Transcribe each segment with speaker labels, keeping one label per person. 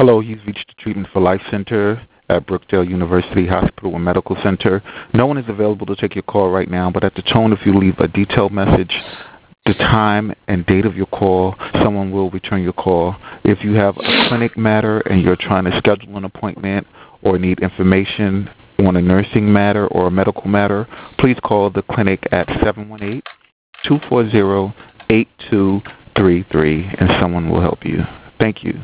Speaker 1: Hello, you've reached the Treatment for Life Center at Brookdale University Hospital and Medical Center. No one is available to take your call right now, but at the tone, if you leave a detailed message, the time and date of your call, someone will return your call. If you have a clinic matter and you're trying to schedule an appointment or need information on a nursing matter or a medical matter, please call the clinic at 718-240-8233 and someone will help you. Thank you.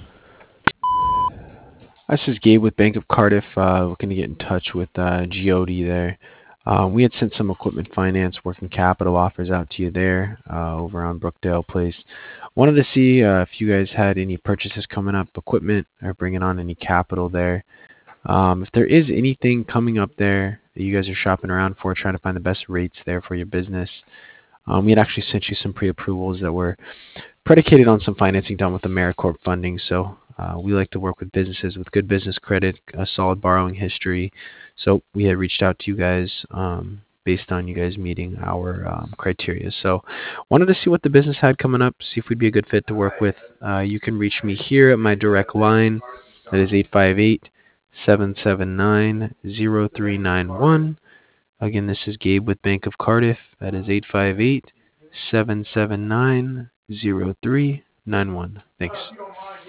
Speaker 2: This is Gabe with Bank of Cardiff, looking to get in touch with Giodi there. We had sent some equipment finance working capital offers out to you there over on Brookdale Place. Wanted to see if you guys had any purchases coming up, equipment, or bringing on any capital there. If there is anything coming up there that you guys are shopping around for, trying to find the best rates there for your business, we had actually sent you some pre-approvals that were predicated on some financing done with AmeriCorps funding. So we like to work with businesses with good business credit, a solid borrowing history. So we had reached out to you guys based on you guys meeting our criteria. So wanted to see what the business had coming up, see if we'd be a good fit to work with. You can reach me here at my direct line. That is 858-779-0391. Again, this is Gabe with Bank of Cardiff. That is 858-779-0391. Thanks.